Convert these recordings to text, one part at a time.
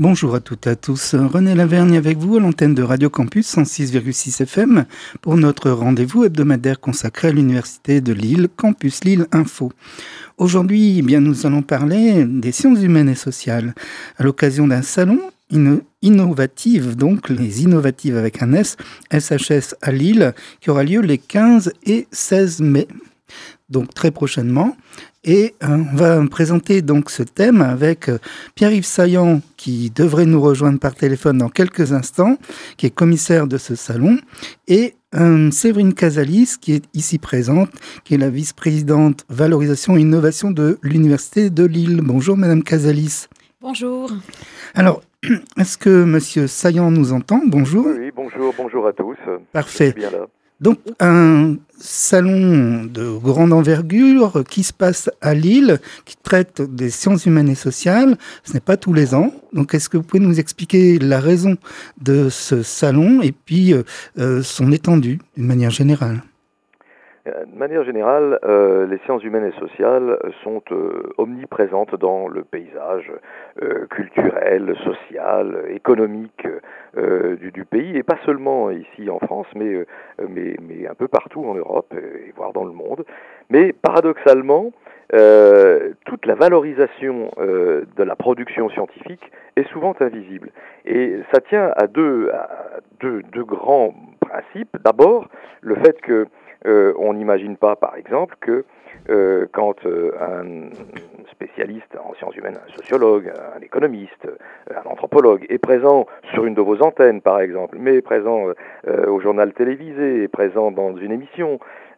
Bonjour à toutes et à tous, René Lavergne avec vous à l'antenne de Radio Campus 106,6 FM pour notre rendez-vous hebdomadaire consacré à l'Université de Lille, Campus Lille Info. Aujourd'hui, nous allons parler des sciences humaines et sociales à l'occasion d'un salon innovative, donc les innovatives avec un S, SHS à Lille, qui aura lieu les 15 et 16 mai, donc très prochainement. Et on va présenter donc ce thème avec Pierre-Yves Saillant qui devrait nous rejoindre par téléphone dans quelques instants, qui est commissaire de ce salon, et Séverine Casalis qui est ici présente, qui est la vice-présidente valorisation et innovation de l'Université de Lille. Bonjour Madame Casalis. Bonjour. Alors, est-ce que Monsieur Saillant nous entend? Bonjour. Oui, bonjour à tous. Parfait. Je suis bien là. Donc, un salon de grande envergure qui se passe à Lille, qui traite des sciences humaines et sociales. Ce n'est pas tous les ans. Donc, est-ce que vous pouvez nous expliquer la raison de ce salon et puis son étendue, d'une manière générale ? De manière générale, les sciences humaines et sociales sont omniprésentes dans le paysage culturel, social, économique du pays, et pas seulement ici en France, mais un peu partout en Europe, et voire dans le monde. Mais paradoxalement, toute la valorisation de la production scientifique est souvent invisible. Et ça tient à deux grands principes. D'abord, le fait que on n'imagine pas, par exemple, que quand un spécialiste en sciences humaines, un sociologue, un économiste, un anthropologue est présent sur une de vos antennes, par exemple, mais est présent au journal télévisé, est présent dans une émission,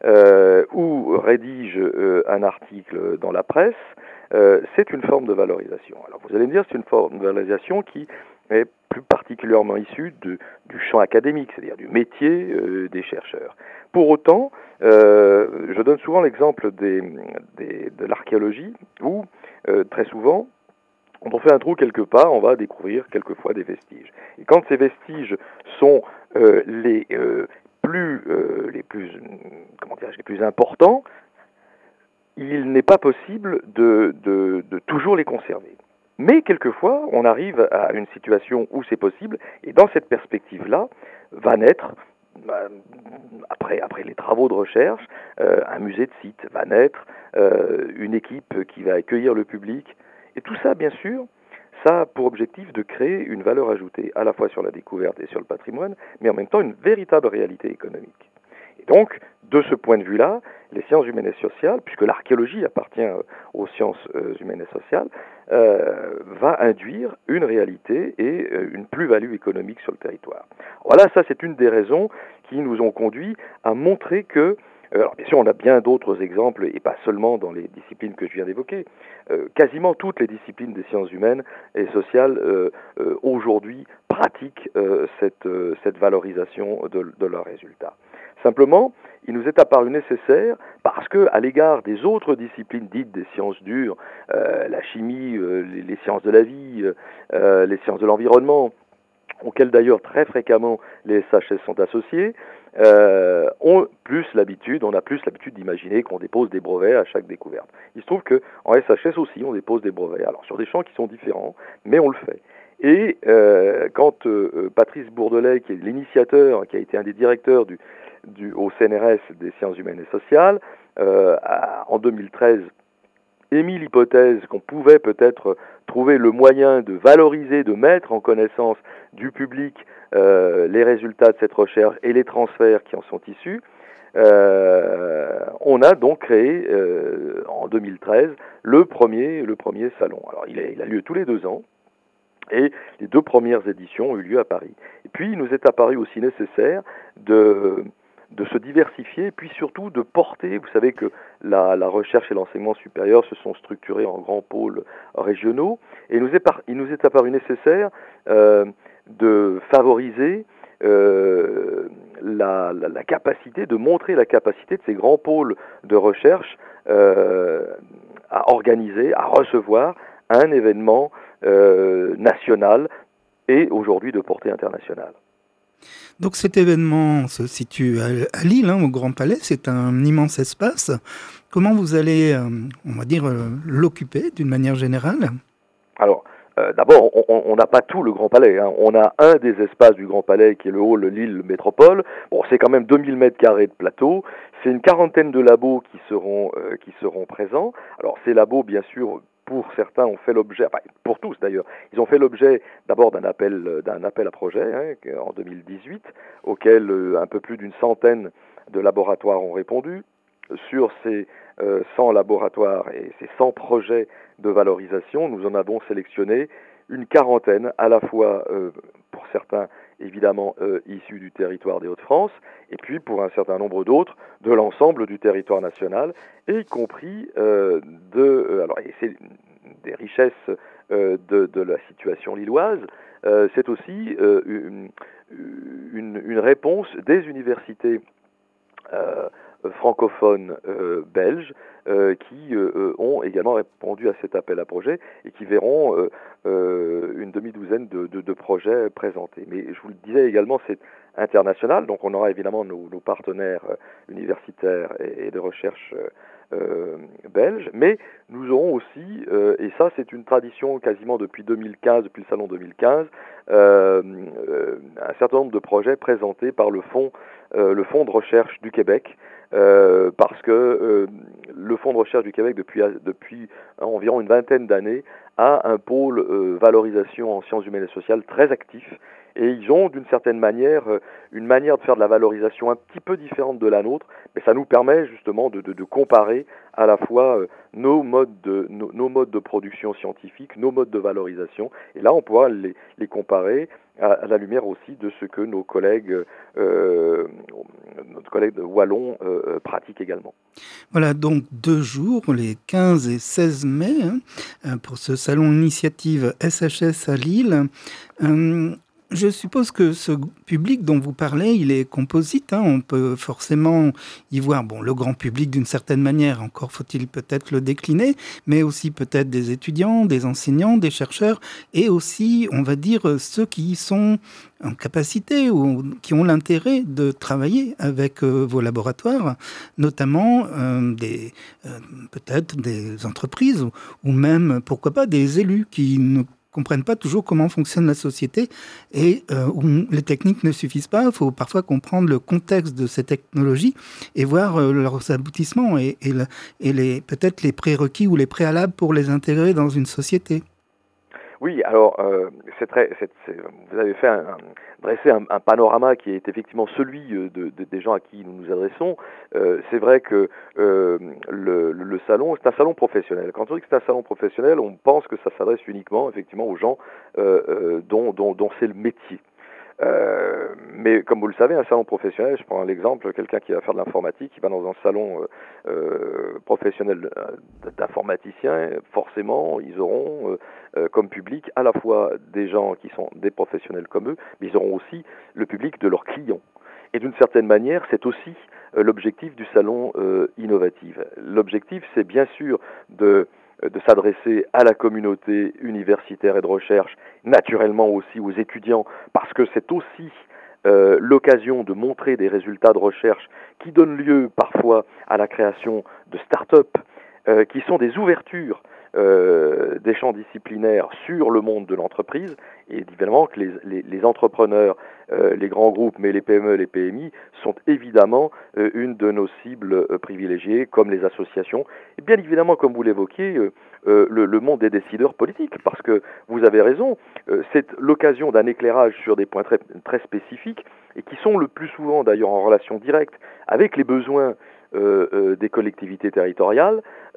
ou rédige un article dans la presse, c'est une forme de valorisation. Alors vous allez me dire, c'est une forme de valorisation qui est plus particulièrement issue du champ académique, c'est-à-dire du métier des chercheurs. Pour autant, je donne souvent l'exemple de l'archéologie, où très souvent, quand on fait un trou quelque part, on va découvrir quelquefois des vestiges. Et quand ces vestiges sont les plus importants, il n'est pas possible de toujours les conserver. Mais quelquefois, on arrive à une situation où c'est possible, et dans cette perspective-là, va naître, après les travaux de recherche, un musée de site, va naître une équipe qui va accueillir le public. Et tout ça, bien sûr, ça a pour objectif de créer une valeur ajoutée, à la fois sur la découverte et sur le patrimoine, mais en même temps une véritable réalité économique. Et donc, de ce point de vue-là, les sciences humaines et sociales, puisque l'archéologie appartient aux sciences humaines et sociales, va induire une réalité et une plus-value économique sur le territoire. Voilà, ça c'est une des raisons qui nous ont conduits à montrer que, alors bien sûr on a bien d'autres exemples, et pas seulement dans les disciplines que je viens d'évoquer, quasiment toutes les disciplines des sciences humaines et sociales aujourd'hui pratiquent cette valorisation de leurs résultats. Simplement, il nous est apparu nécessaire, parce que à l'égard des autres disciplines dites des sciences dures, la chimie, les sciences de la vie, les sciences de l'environnement, auxquelles d'ailleurs très fréquemment les SHS sont associés, on a plus l'habitude d'imaginer qu'on dépose des brevets à chaque découverte. Il se trouve qu'en SHS aussi, on dépose des brevets, alors sur des champs qui sont différents, mais on le fait. Et quand Patrice Bourdelais, qui est l'initiateur, qui a été un des directeurs au CNRS des sciences humaines et sociales, en 2013, émis l'hypothèse qu'on pouvait peut-être trouver le moyen de valoriser, de mettre en connaissance du public les résultats de cette recherche et les transferts qui en sont issus, on a donc créé en 2013 le premier salon. Alors il a lieu tous les 2 ans. Et les 2 premières éditions ont eu lieu à Paris. Et puis, il nous est apparu aussi nécessaire de se diversifier, et puis surtout de porter, vous savez que la recherche et l'enseignement supérieur se sont structurés en grands pôles régionaux, et il nous est apparu nécessaire de favoriser la capacité, de montrer la capacité de ces grands pôles de recherche à organiser, à recevoir un événement national et aujourd'hui de portée internationale. Donc cet événement se situe à Lille, au Grand Palais, c'est un immense espace. Comment vous allez, on va dire, l'occuper d'une manière générale ? Alors, D'abord, on n'a pas tout le Grand Palais. Hein. On a un des espaces du Grand Palais qui est le hall Lille Métropole. Bon, c'est quand même 2000 mètres carrés de plateau. C'est une quarantaine de labos qui seront présents. Alors, ces labos, bien sûr, pour certains, ont fait l'objet, enfin pour tous d'ailleurs, ils ont fait l'objet d'abord d'un appel à projet en 2018, auquel un peu plus d'une centaine de laboratoires ont répondu. Sur ces 100 laboratoires et ces 100 projets de valorisation, nous en avons sélectionné une quarantaine, à la fois pour certains évidemment issus du territoire des Hauts-de-France, et puis pour un certain nombre d'autres de l'ensemble du territoire national, et y compris alors et c'est des richesses de la situation lilloise, c'est aussi une réponse des universités francophones belges qui ont également répondu à cet appel à projet et qui verront une demi-douzaine de projets présentés. Mais je vous le disais également, c'est international, donc on aura évidemment nos partenaires universitaires et de recherche belges, mais nous aurons aussi, et ça c'est une tradition quasiment depuis 2015, depuis le salon 2015, un certain nombre de projets présentés par le Fonds de recherche du Québec, parce que le Fonds de recherche du Québec, depuis environ une vingtaine d'années, a un pôle valorisation en sciences humaines et sociales très actif, et ils ont d'une certaine manière une manière de faire de la valorisation un petit peu différente de la nôtre, mais ça nous permet justement de comparer à la fois nos modes de production scientifique, nos modes de valorisation, et là on pourra les comparer à la lumière aussi de ce que notre collègue wallon pratique également. Voilà, donc 2 jours, les 15 et 16 mai, pour ce salon initiative SHS à Lille. Je suppose que ce public dont vous parlez, il est composite. On peut forcément y voir le grand public d'une certaine manière, encore faut-il peut-être le décliner, mais aussi peut-être des étudiants, des enseignants, des chercheurs, et aussi, on va dire, ceux qui sont en capacité ou qui ont l'intérêt de travailler avec vos laboratoires, notamment peut-être des entreprises ou même, pourquoi pas, des élus qui ne comprennent pas toujours comment fonctionne la société et où les techniques ne suffisent pas. Il faut parfois comprendre le contexte de ces technologies et voir leurs aboutissements et peut-être les prérequis ou les préalables pour les intégrer dans une société. Oui, alors vous avez dressé un panorama qui est effectivement celui des gens à qui nous nous adressons. C'est vrai que le salon, c'est un salon professionnel. Quand on dit que c'est un salon professionnel, on pense que ça s'adresse uniquement effectivement aux gens dont c'est le métier. Mais comme vous le savez, un salon professionnel, je prends l'exemple, quelqu'un qui va faire de l'informatique, qui va dans un salon professionnel d'informaticien, forcément, ils auront comme public à la fois des gens qui sont des professionnels comme eux, mais ils auront aussi le public de leurs clients. Et d'une certaine manière, c'est aussi l'objectif du salon Innovative. L'objectif, c'est bien sûr de s'adresser à la communauté universitaire et de recherche, naturellement aussi aux étudiants, parce que c'est aussi l'occasion de montrer des résultats de recherche qui donnent lieu parfois à la création de start-up, qui sont des ouvertures des champs disciplinaires sur le monde de l'entreprise, et évidemment que les entrepreneurs, les grands groupes, mais les PME, les PMI, sont évidemment une de nos cibles privilégiées, comme les associations, et bien évidemment, comme vous l'évoquiez, le monde des décideurs politiques, parce que vous avez raison, c'est l'occasion d'un éclairage sur des points très, très spécifiques, et qui sont le plus souvent d'ailleurs en relation directe avec les besoins des collectivités territoriales,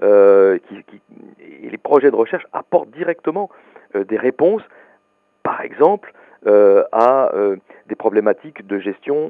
et les projets de recherche apportent directement des réponses, par exemple, à des problématiques de gestion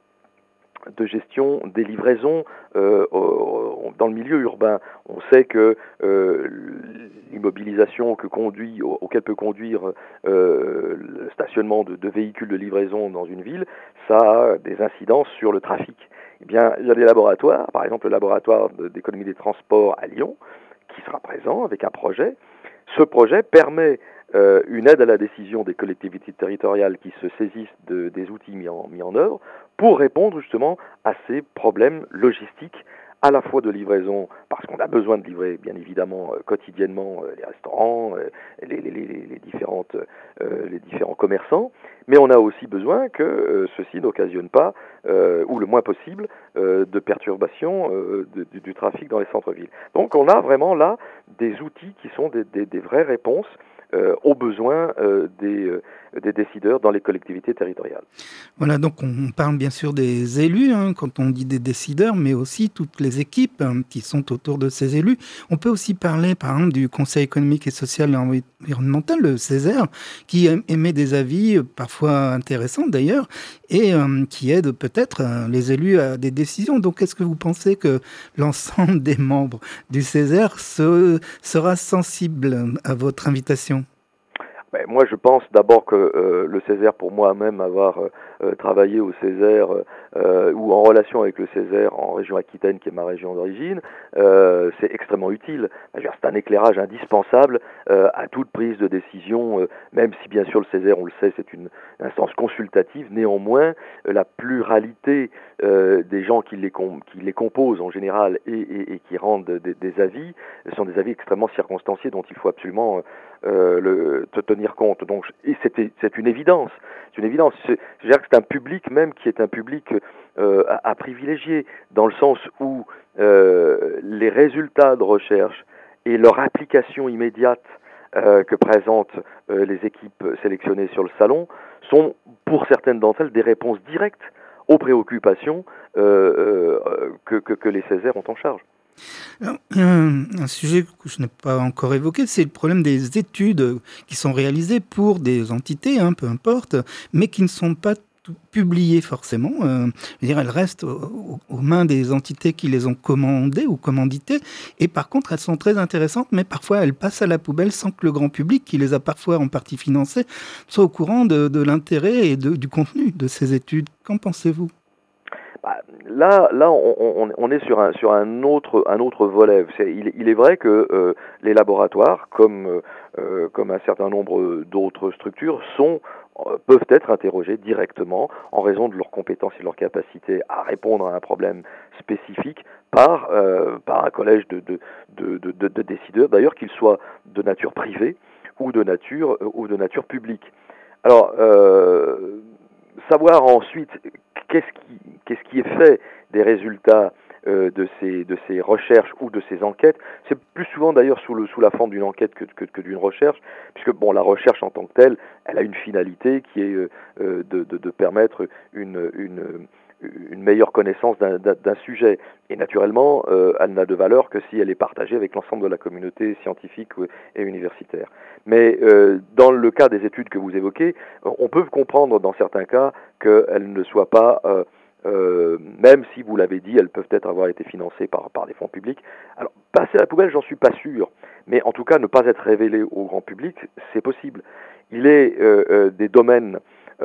des livraisons dans le milieu urbain. On sait que l'immobilisation auquel peut conduire le stationnement de véhicules de livraison dans une ville, ça a des incidences sur le trafic. Eh bien, il y a des laboratoires, par exemple le laboratoire d'économie des transports à Lyon, qui sera présent avec un projet. Ce projet permet une aide à la décision des collectivités territoriales qui se saisissent des outils mis en œuvre pour répondre justement à ces problèmes logistiques, à la fois de livraison, parce qu'on a besoin de livrer bien évidemment quotidiennement les restaurants, les différents commerçants, mais on a aussi besoin que ceci n'occasionne pas, ou le moins possible, de perturbation du trafic dans les centres-villes. Donc on a vraiment là des outils qui sont des vraies réponses aux besoins des décideurs dans les collectivités territoriales. Voilà, donc on parle bien sûr des élus, quand on dit des décideurs, mais aussi toutes les équipes qui sont autour de ces élus. On peut aussi parler, par exemple, du Conseil économique et social et environnemental, le CESER, qui émet des avis, parfois intéressants d'ailleurs, et qui aide peut-être les élus à des décisions. Donc, est-ce que vous pensez que l'ensemble des membres du CESER sera sensible à votre invitation ? Ben, moi, je pense d'abord que le CESER, pour moi-même, avoir travaillé au CESER ou en relation avec le CESER en région Aquitaine, qui est ma région d'origine, c'est extrêmement utile. C'est un éclairage indispensable à toute prise de décision, même si bien sûr le CESER, on le sait, c'est une instance consultative. Néanmoins, la pluralité des gens qui les composent en général et qui rendent des avis sont des avis extrêmement circonstanciés dont il faut absolument tenir compte. Donc, et c'est une évidence. C'est une évidence. C'est-à-dire que c'est un public même qui est un public à privilégier, dans le sens où les résultats de recherche et leur application immédiate que présentent les équipes sélectionnées sur le salon sont, pour certaines d'entre elles, des réponses directes aux préoccupations que les CESER ont en charge. Alors, un sujet que je n'ai pas encore évoqué, c'est le problème des études qui sont réalisées pour des entités, peu importe, mais qui ne sont pas publiées forcément. Elles restent aux mains des entités qui les ont commandées ou commanditées, et par contre elles sont très intéressantes, mais parfois elles passent à la poubelle sans que le grand public, qui les a parfois en partie financées, soit au courant de l'intérêt et du contenu de ces études. Qu'en pensez-vous ? Là, on est sur un autre volet. Il est vrai que les laboratoires, comme un certain nombre d'autres structures, peuvent être interrogés directement en raison de leurs compétences et de leur capacité à répondre à un problème spécifique par un collège de décideurs, d'ailleurs qu'ils soient de nature privée ou de nature publique. Alors, savoir ensuite qu'est-ce qui est fait des résultats de ces recherches ou de ces enquêtes, c'est plus souvent d'ailleurs sous la forme d'une enquête que d'une recherche, puisque la recherche en tant que telle, elle a une finalité qui est de permettre une meilleure connaissance d'un sujet. Et naturellement, elle n'a de valeur que si elle est partagée avec l'ensemble de la communauté scientifique et universitaire. Mais dans le cas des études que vous évoquez, on peut comprendre dans certains cas qu'elles ne soient pas, même si vous l'avez dit, elles peuvent avoir été financées par des fonds publics. Alors, passer à la poubelle, j'en suis pas sûr. Mais en tout cas, ne pas être révélé au grand public, c'est possible. Il est des domaines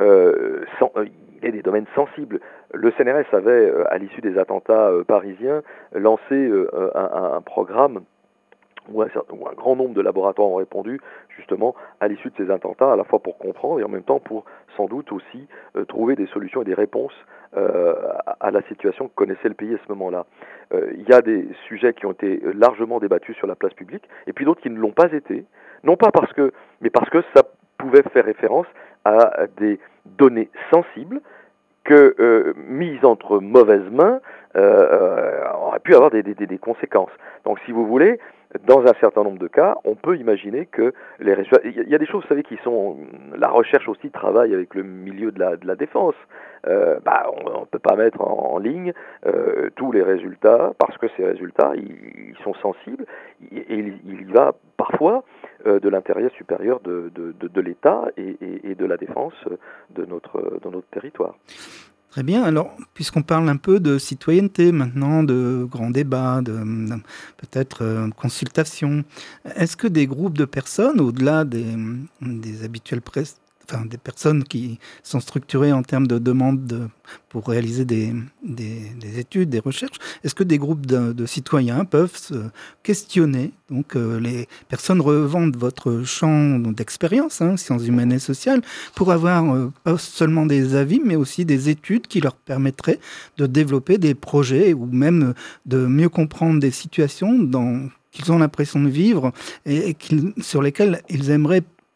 des domaines sensibles. Le CNRS avait, à l'issue des attentats parisiens, lancé un programme où un grand nombre de laboratoires ont répondu justement à l'issue de ces attentats, à la fois pour comprendre et en même temps pour sans doute aussi trouver des solutions et des réponses à la situation que connaissait le pays à ce moment-là. Il y a des sujets qui ont été largement débattus sur la place publique et puis d'autres qui ne l'ont pas été, non pas mais parce que ça pouvait faire référence à des données sensibles que, mises entre mauvaises mains, auraient pu avoir des conséquences. Donc, si vous voulez, dans un certain nombre de cas, on peut imaginer que les résultats... Il y a des choses, vous savez, qui sont... La recherche aussi travaille avec le milieu de la défense. On ne peut pas mettre en ligne tous les résultats, parce que ces résultats, ils sont sensibles, et il y va parfois de l'intérêt supérieur de l'État et de la défense de notre territoire. Très bien. Alors, puisqu'on parle un peu de citoyenneté maintenant, de grands débats, de peut-être consultations, est-ce que des groupes de personnes, au-delà des habituels des personnes qui sont structurées en termes de demandes pour réaliser des études, des recherches, est-ce que des groupes de citoyens peuvent se questionner? Donc, les personnes revendent votre champ d'expérience, sciences humaines et sociales, pour avoir pas seulement des avis, mais aussi des études qui leur permettraient de développer des projets ou même de mieux comprendre des situations qu'ils ont l'impression de vivre et sur lesquelles ils aimeraient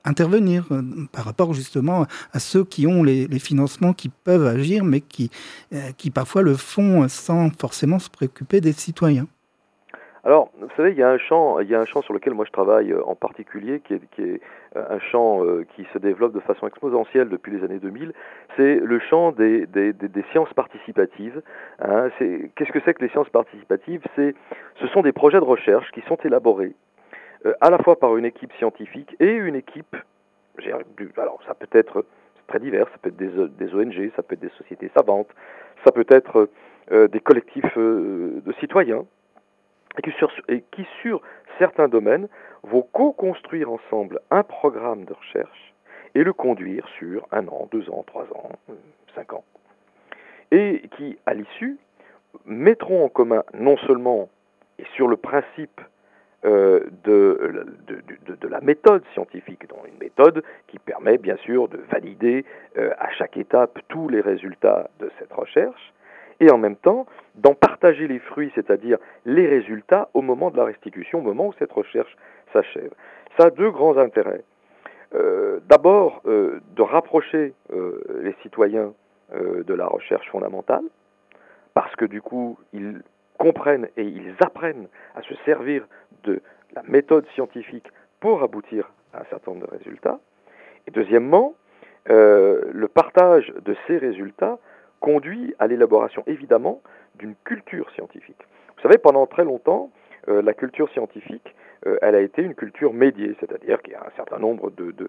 intervenir par rapport justement à ceux qui ont les financements, qui peuvent agir, mais qui parfois le font sans forcément se préoccuper des citoyens. Alors, vous savez, il y a un champ sur lequel moi je travaille en particulier, qui est un champ qui se développe de façon exponentielle depuis les années 2000. C'est le champ des sciences participatives. Hein. Qu'est-ce que c'est que les sciences participatives? Ce sont des projets de recherche qui sont élaborés à la fois par une équipe scientifique et une équipe. Alors, ça peut être très divers, ça peut être des ONG, ça peut être des sociétés savantes, ça peut être des collectifs de citoyens. Et qui, sur certains domaines, vont co-construire ensemble un programme de recherche et le conduire sur 1 an, 2 ans, 3 ans, 5 ans. Et qui, à l'issue, mettront en commun non seulement, et sur le principe de la méthode scientifique, donc une méthode qui permet bien sûr de valider à chaque étape tous les résultats de cette recherche, et en même temps d'en partager les fruits, c'est-à-dire les résultats au moment de la restitution, au moment où cette recherche s'achève. Ça a 2 grands intérêts. D'abord, de rapprocher les citoyens de la recherche fondamentale, parce que du coup, ils comprennent et ils apprennent à se servir de la méthode scientifique pour aboutir à un certain nombre de résultats. Et deuxièmement, le partage de ces résultats conduit à l'élaboration, évidemment, d'une culture scientifique. Vous savez, pendant très longtemps, la culture scientifique, elle a été une culture médiée, c'est-à-dire qu'il y a un certain nombre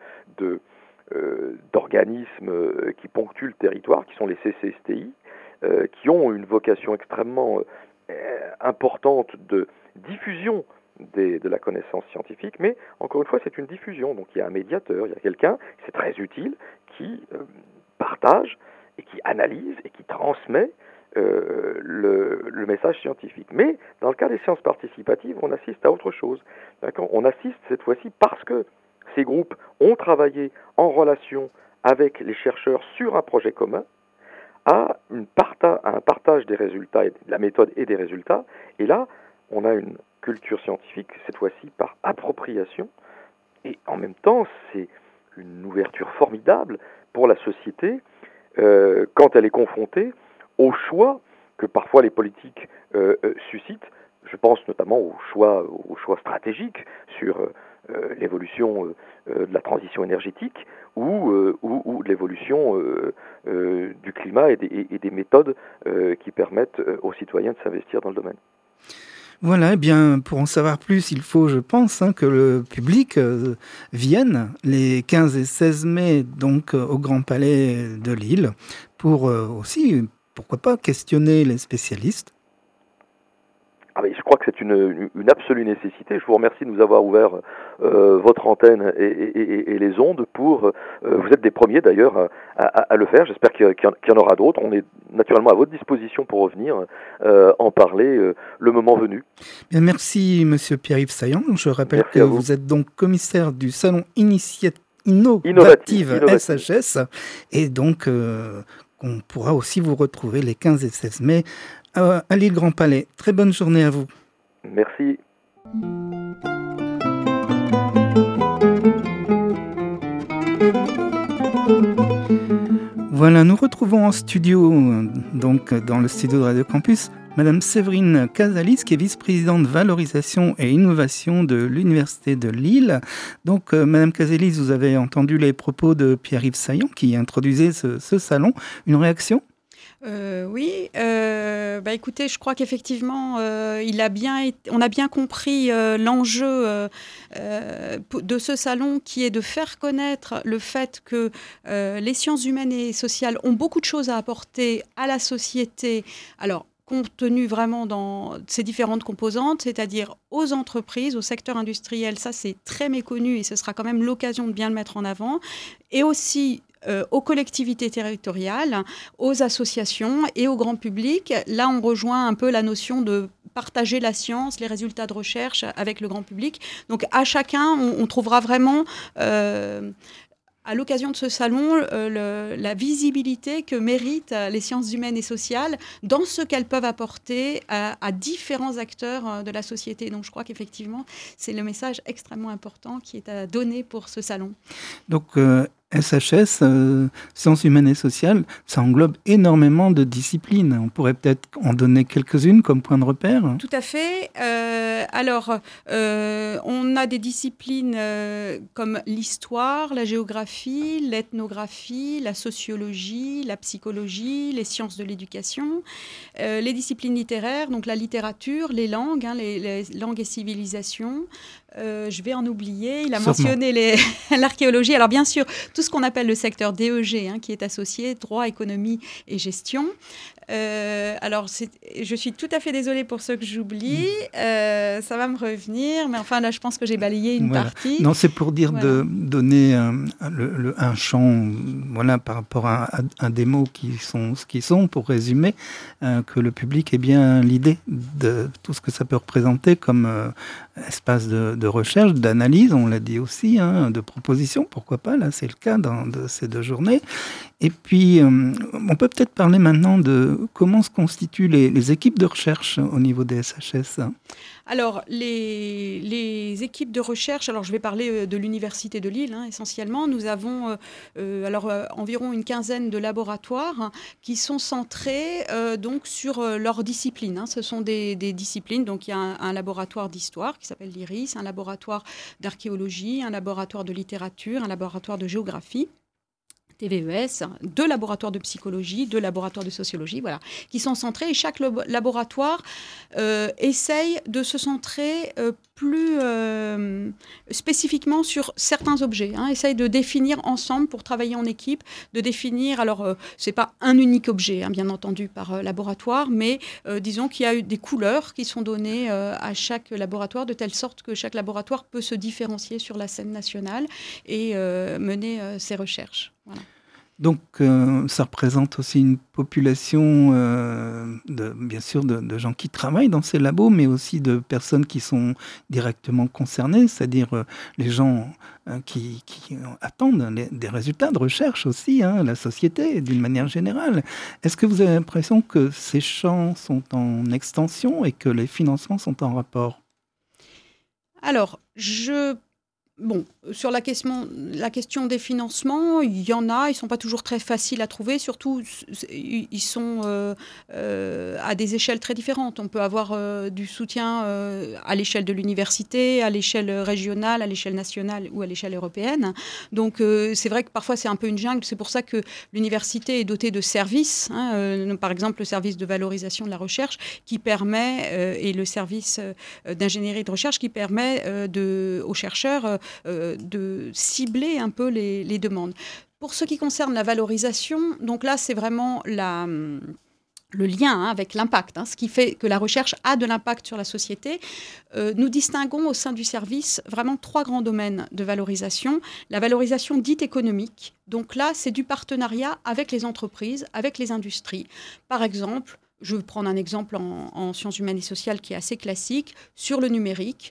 d'organismes qui ponctuent le territoire, qui sont les CCSTI, qui ont une vocation extrêmement importante de diffusion de la connaissance scientifique, mais encore une fois, c'est une diffusion. Donc il y a un médiateur, il y a quelqu'un, c'est très utile, qui partage et qui analyse et qui transmet le message scientifique. Mais dans le cas des sciences participatives, on assiste à autre chose. D'accord ? On assiste cette fois-ci parce que ces groupes ont travaillé en relation avec les chercheurs sur un projet commun, à un partage des résultats, de la méthode et des résultats. Et là, on a une culture scientifique, cette fois-ci par appropriation. Et en même temps, c'est une ouverture formidable pour la société quand elle est confrontée aux choix que parfois les politiques suscitent. Je pense notamment aux choix stratégiques sur l'évolution de la transition énergétique ou de l'évolution du climat et des méthodes qui permettent aux citoyens de s'investir dans le domaine. Voilà, eh bien, pour en savoir plus, il faut, je pense, que le public vienne les 15 et 16 mai donc, au Grand Palais de Lille pour aussi, pourquoi pas, questionner les spécialistes. Ah ben, je crois que c'est une absolue nécessité. Je vous remercie de nous avoir ouvert votre antenne et les ondes pour... vous êtes des premiers d'ailleurs à le faire. J'espère qu'il y en aura d'autres. On est naturellement à votre disposition pour revenir en parler le moment venu. Bien, merci Monsieur Pierre-Yves Saillant. Je rappelle que vous êtes donc commissaire du Salon Innovative SHS et donc on pourra aussi vous retrouver les 15 et 16 mai à Lille Grand Palais. Très bonne journée à vous. Merci. Voilà, nous retrouvons en studio, donc dans le studio de Radio Campus, Madame Séverine Casalis, qui est vice-présidente valorisation et innovation de l'Université de Lille. Donc, Madame Casalis, vous avez entendu les propos de Pierre-Yves Saillant, qui introduisait ce salon. Une réaction ? Oui, écoutez, je crois qu'effectivement, on a bien compris l'enjeu de ce salon, qui est de faire connaître le fait que les sciences humaines et sociales ont beaucoup de choses à apporter à la société. Alors, compte tenu vraiment dans ces différentes composantes, c'est-à-dire aux entreprises, au secteur industriel, ça c'est très méconnu et ce sera quand même l'occasion de bien le mettre en avant, et aussi aux collectivités territoriales, aux associations et au grand public. Là, on rejoint un peu la notion de partager la science, les résultats de recherche avec le grand public. Donc, à chacun, on trouvera vraiment à l'occasion de ce salon, la visibilité que méritent les sciences humaines et sociales dans ce qu'elles peuvent apporter à différents acteurs de la société. Donc je crois qu'effectivement, c'est le message extrêmement important qui est à donner pour ce salon. Donc SHS, sciences humaines et sociales, ça englobe énormément de disciplines. On pourrait peut-être en donner quelques-unes comme point de repère. Tout à fait. On a des disciplines comme l'histoire, la géographie, l'ethnographie, la sociologie, la psychologie, les sciences de l'éducation, les disciplines littéraires, donc la littérature, les langues, les langues et civilisations. Je vais en oublier. Il a mentionné l'archéologie. Alors bien sûr, tout ce qu'on appelle le secteur DEG, qui est associé, droit, économie et gestion. Je suis tout à fait désolée pour ceux que j'oublie. Ça va me revenir, mais enfin là, je pense que j'ai balayé une partie. Non, c'est pour dire de donner un champ, par rapport à des mots qui sont ce qu'ils sont, pour résumer, que le public ait bien l'idée de tout ce que ça peut représenter comme espace de recherche, d'analyse, on l'a dit aussi, de proposition, pourquoi pas, là c'est le cas de ces 2 journées. Et puis, on peut peut-être parler maintenant de comment se constituent les équipes de recherche au niveau des SHS. Alors, les équipes de recherche, alors je vais parler de l'Université de Lille essentiellement. Nous avons environ une quinzaine de laboratoires qui sont centrés donc sur leur discipline. Ce sont des disciplines, donc il y a un laboratoire d'histoire qui s'appelle l'IRIS, un laboratoire d'archéologie, un laboratoire de littérature, un laboratoire de géographie. TVES, 2 laboratoires de psychologie, 2 laboratoires de sociologie, qui sont centrés. Et chaque laboratoire essaye de se centrer plus spécifiquement sur certains objets. Essaye de définir ensemble, pour travailler en équipe, de définir, c'est pas un unique objet, bien entendu, par laboratoire, mais disons qu'il y a eu des couleurs qui sont données à chaque laboratoire, de telle sorte que chaque laboratoire peut se différencier sur la scène nationale et mener ses recherches. Voilà. Donc, ça représente aussi une population, bien sûr, de gens qui travaillent dans ces labos, mais aussi de personnes qui sont directement concernées, c'est-à-dire les gens qui attendent des résultats de recherche aussi, la société d'une manière générale. Est-ce que vous avez l'impression que ces champs sont en extension et que les financements sont en rapport ? Alors, sur la question des financements, il y en a, ils ne sont pas toujours très faciles à trouver, surtout ils sont à des échelles très différentes. On peut avoir du soutien à l'échelle de l'université, à l'échelle régionale, à l'échelle nationale ou à l'échelle européenne. Donc c'est vrai que parfois c'est un peu une jungle, c'est pour ça que l'université est dotée de services, par exemple le service de valorisation de la recherche qui permet, et le service d'ingénierie de recherche qui permet aux chercheurs de cibler un peu les demandes. Pour ce qui concerne la valorisation, donc là, c'est vraiment le lien avec l'impact, ce qui fait que la recherche a de l'impact sur la société. Nous distinguons au sein du service vraiment 3 grands domaines de valorisation. La valorisation dite économique, donc là, c'est du partenariat avec les entreprises, avec les industries. Par exemple, je vais prendre un exemple en sciences humaines et sociales qui est assez classique. Sur le numérique,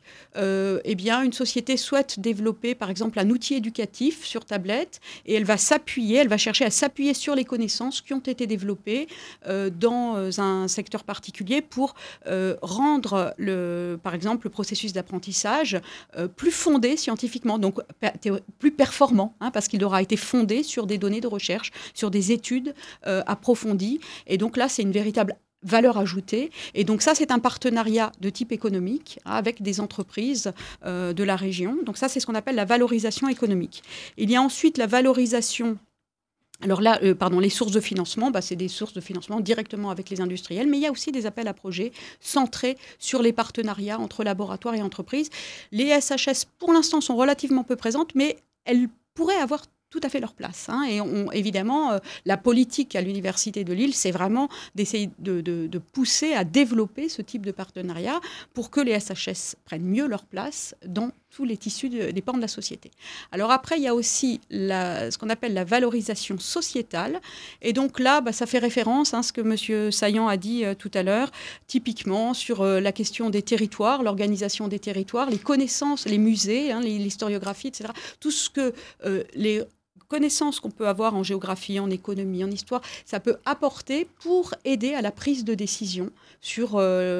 une société souhaite développer, par exemple, un outil éducatif sur tablette et elle va chercher à s'appuyer sur les connaissances qui ont été développées dans un secteur particulier pour rendre, par exemple, le processus d'apprentissage plus fondé scientifiquement, donc plus performant, parce qu'il aura été fondé sur des données de recherche, sur des études approfondies. Et donc là, c'est une véritable valeur ajoutée. Et donc ça, c'est un partenariat de type économique avec des entreprises de la région. Donc ça, c'est ce qu'on appelle la valorisation économique. Il y a ensuite la valorisation. Alors là, les sources de financement, c'est des sources de financement directement avec les industriels, mais il y a aussi des appels à projets centrés sur les partenariats entre laboratoires et entreprises. Les SHS, pour l'instant, sont relativement peu présentes, mais elles pourraient avoir tout à fait leur place. Et évidemment, la politique à l'Université de Lille, c'est vraiment d'essayer de pousser à développer ce type de partenariat pour que les SHS prennent mieux leur place dans tous les tissus des pans de la société. Alors après, il y a aussi ce qu'on appelle la valorisation sociétale. Et donc là, ça fait référence à ce que M. Saillant a dit tout à l'heure, typiquement sur la question des territoires, l'organisation des territoires, les connaissances, les musées, l'historiographie, etc. Tout ce que les connaissances qu'on peut avoir en géographie, en économie, en histoire, ça peut apporter pour aider à la prise de décision sur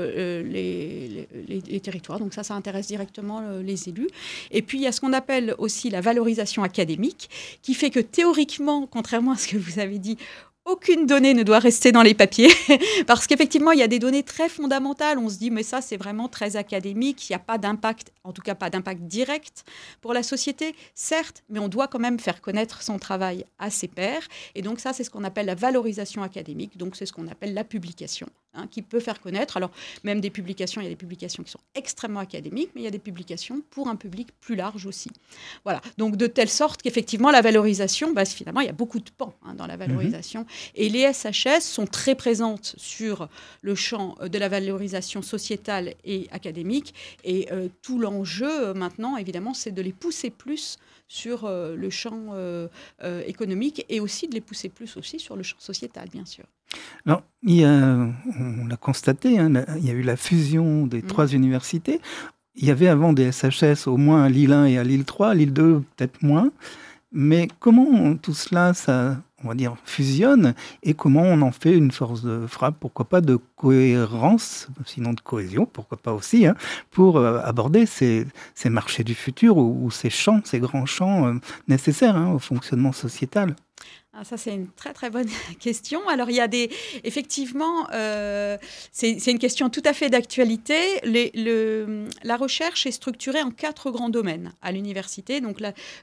les territoires. Donc ça intéresse directement les élus. Et puis, il y a ce qu'on appelle aussi la valorisation académique, qui fait que théoriquement, contrairement à ce que vous avez dit, aucune donnée ne doit rester dans les papiers, parce qu'effectivement, il y a des données très fondamentales. On se dit, mais ça, c'est vraiment très académique. Il n'y a pas d'impact, en tout cas pas d'impact direct pour la société, certes, mais on doit quand même faire connaître son travail à ses pairs. Et donc ça, c'est ce qu'on appelle la valorisation académique. Donc c'est ce qu'on appelle la publication, qui peut faire connaître. Alors, même des publications, il y a des publications qui sont extrêmement académiques, mais il y a des publications pour un public plus large aussi. Voilà. Donc, de telle sorte qu'effectivement, la valorisation, finalement, il y a beaucoup de pans dans la valorisation. Et les SHS sont très présentes sur le champ de la valorisation sociétale et académique. Et tout l'enjeu, maintenant, évidemment, c'est de les pousser plus sur le champ économique et aussi de les pousser plus aussi sur le champ sociétal, bien sûr. Alors, on l'a constaté, il y a eu la fusion des 3 universités. Il y avait avant des SHS au moins à Lille 1 et à Lille 3, à Lille 2 peut-être moins. Mais comment tout cela, ça, on va dire, fusionne et comment on en fait une force de frappe, pourquoi pas de cohérence, sinon de cohésion, pourquoi pas aussi, pour aborder ces marchés du futur ou ces champs, ces grands champs nécessaires au fonctionnement sociétal. Ah, ça, c'est une très, très bonne question. Alors, il y a effectivement, c'est une question tout à fait d'actualité. La recherche est structurée en 4 grands domaines à l'université. Donc,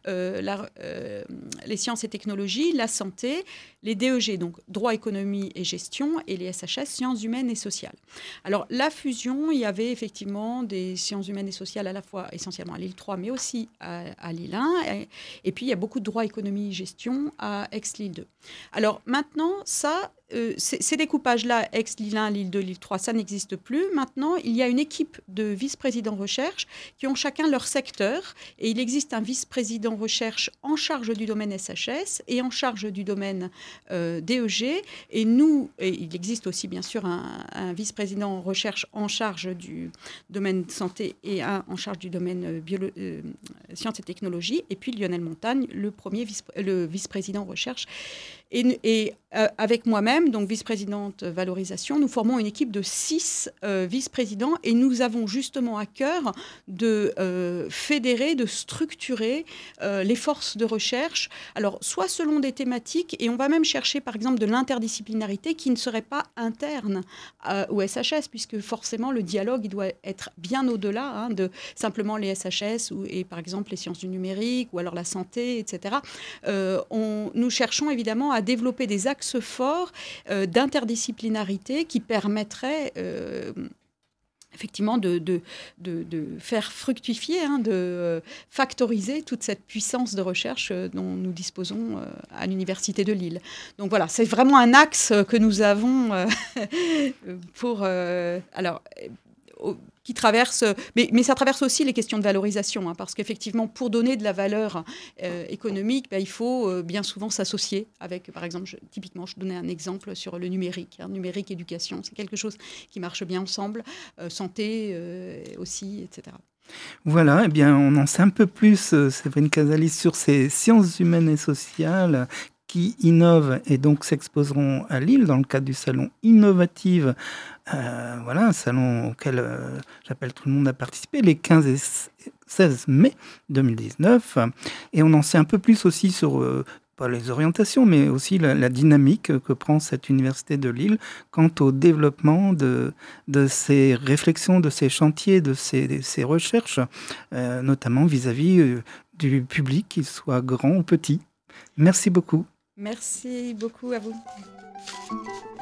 les sciences et technologies, la santé, les DEG, donc droit, économie et gestion, et les SHS, sciences humaines et sociales. Alors, la fusion, il y avait effectivement des sciences humaines et sociales à la fois essentiellement à Lille 3, mais aussi à Lille 1. Et puis, il y a beaucoup de droit, économie et gestion à Aix-Lille 2. Alors, maintenant, ça, ces découpages-là, Aix, Lille 1, Lille 2, Lille 3, ça n'existe plus. Maintenant, il y a une équipe de vice-présidents recherche qui ont chacun leur secteur. Et il existe un vice-président recherche en charge du domaine SHS et en charge du domaine DEG. Et il existe aussi, bien sûr, un vice-président recherche en charge du domaine santé et un en charge du domaine sciences et technologies. Et puis Lionel Montagne, le vice-président recherche. Et avec moi-même, donc vice-présidente valorisation, nous formons une équipe de 6 vice-présidents et nous avons justement à cœur de fédérer, de structurer les forces de recherche, alors soit selon des thématiques, et on va même chercher par exemple de l'interdisciplinarité qui ne serait pas interne au SHS, puisque forcément le dialogue il doit être bien au-delà de simplement les SHS et par exemple les sciences du numérique ou alors la santé, etc. Nous cherchons évidemment à développer des axes forts d'interdisciplinarité qui permettraient effectivement de faire fructifier, de factoriser toute cette puissance de recherche dont nous disposons à l'Université de Lille. Donc voilà, c'est vraiment un axe que nous avons qui traverse, mais ça traverse aussi les questions de valorisation, parce qu'effectivement, pour donner de la valeur économique, il faut bien souvent s'associer avec, par exemple, typiquement, je donnais un exemple sur le numérique, numérique, éducation, c'est quelque chose qui marche bien ensemble, santé aussi, etc. Voilà, eh bien, on en sait un peu plus, Séverine Casalis, sur ces sciences humaines et sociales qui innovent et donc s'exposeront à Lille dans le cadre du salon Innovative. Voilà, un salon auquel j'appelle tout le monde à participer, les 15 et 16 mai 2019. Et on en sait un peu plus aussi sur, pas les orientations, mais aussi la dynamique que prend cette université de Lille quant au développement de ces réflexions, de ces chantiers, de ces recherches, notamment vis-à-vis du public, qu'il soit grand ou petit. Merci beaucoup. Merci beaucoup à vous.